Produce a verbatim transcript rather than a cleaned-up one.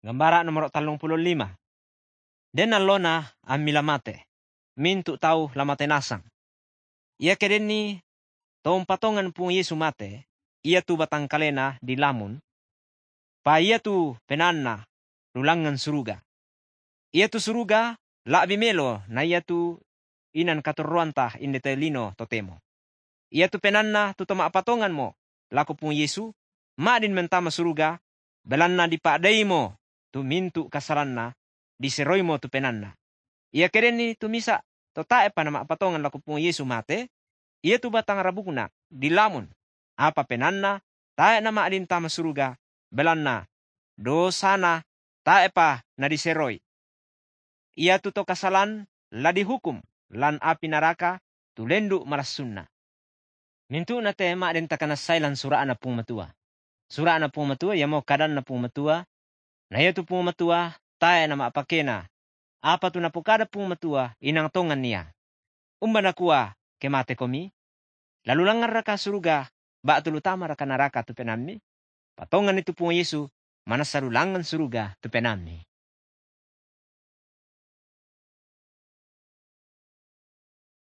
Gambara nomor talong puluh lima. Den alona ang milamate. Mintu tau lamate nasang. Ia kedeni tom patongan pung Yesu mate. Ia tu batang kalena di lamun. Pa ia tu penanna lulangan suruga. Ia tu suruga la bimelo na ia tu inan katuruanta indete lino totemo. Ia tu penanna tu toma patongan mo. Laku pung Yesu. Ma din mentama suruga. Belanna di paadai mo. Tu mintu kasalanna. Diseroi mo tu penanna. Ia kedeni tu misa. To tae pa nama patongan laku pung Yesu mate. Ia tu batang rabukna. Di lamun. Apa penanna. Tae nama adin tama suruga. Belanna. Dosana. Tae pa na diseroi. Ia tu to kasalan. La dihukum. Lan api naraka. Tu lendu marasunna. Mintu na te ma adin takanasay lan suraan na pung matua. Suraan na pung matua. Ia mo kadan na pung matua. Na ia tu pung matua. Tae nama apakena. Apa tu napukada pung matua. Inang tongan niya. Umba na kuwa. Kemate komi. Lalu langar raka suruga. Ba tulutama raka naraka tu penami. Patongan itu pung Yesu. Mana salulangan suruga tu penami.